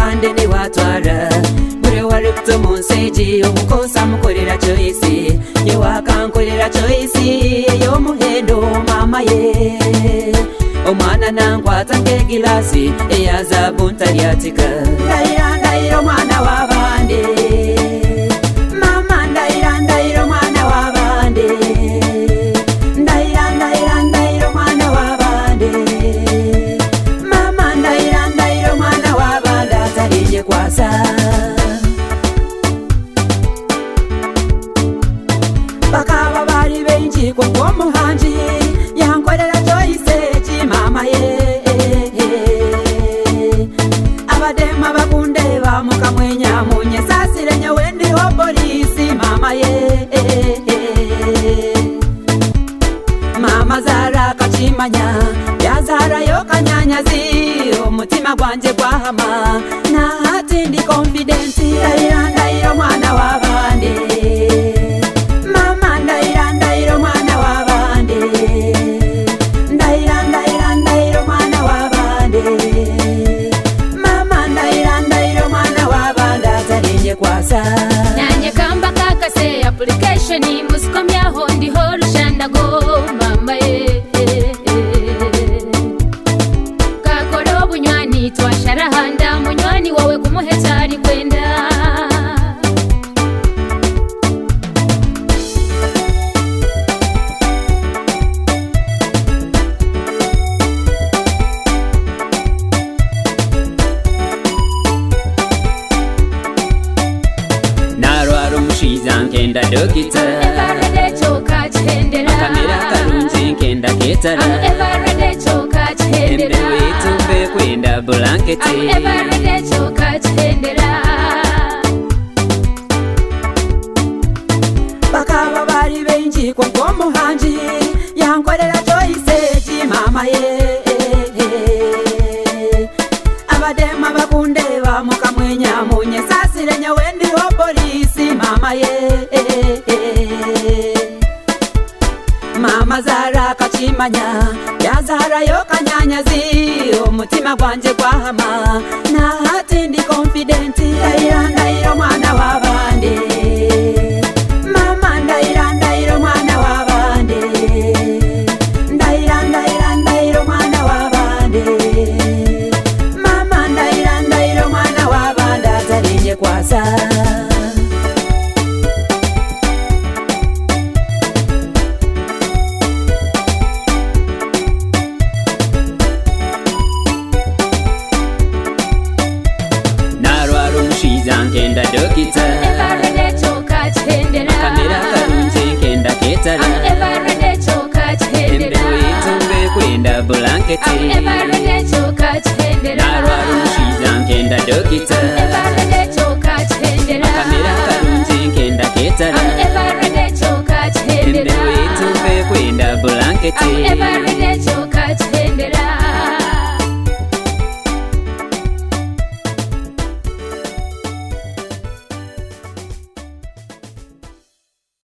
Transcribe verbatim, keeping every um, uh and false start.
wabande ne watwara bure waripto munseji umukosa mukorera choisi ye wakankorera choisi yo muhendo mama ye omwana nangwata ngegilasi eyaza buntaryatika ndaira ndaira mwana wabande mama ndaira ndaira mwana wabande ndaira ndaira ndaira mwana wabande mama ndaira ndaira mwana wabande atarije kwasa bakaba bari benji kwa muhanji yankorera choice mama ye abadema bakundeba mukamwenya munye sasire nyewendi ho polisi mama ye mama zara kachimanya yazara yo kanyanyazi umutima gwanje gwahama na hati ndi confident ndaira ndaira mwana wabande mama ndaira ndaira mwana wabande ndaira ndaira ndaira mwana wabande mama ndaira ndaira mwana wabande atarinje kwasa nanye kamba kakase application muskomyaho ndi horushanda go mama ye kakoro bunywani twasharahanda munywani wawe kumuhetari kwenda Kenda dokita everyday choka chendera kamera karunzi kenda ketara everyday choka chendera embe wetu be kwenda blanketi everyday choka chendera bakaba bari benji kwa muhanji yankorera choice mama ye abadema bakundeba mukamwenya munye sasire nyewendi ho polisi mama ye mama zara kachimanya yazara yo kanyanyazi umutima gwanje gwahama na hati ndi confident ndaira ndaira mwana wabande mama ndaira ndaira mwana wabande ndaira ndaira ndaira mwana wabande mama ndaira ndaira mwana wabande atarinje kwasa kenda dokita everyday choka chendera kamera karunzi kenda ketara everyday choka chendera embe wetu be kwenda blanketi everyday choka chendera narwa rushiza kenda dokita everyday choka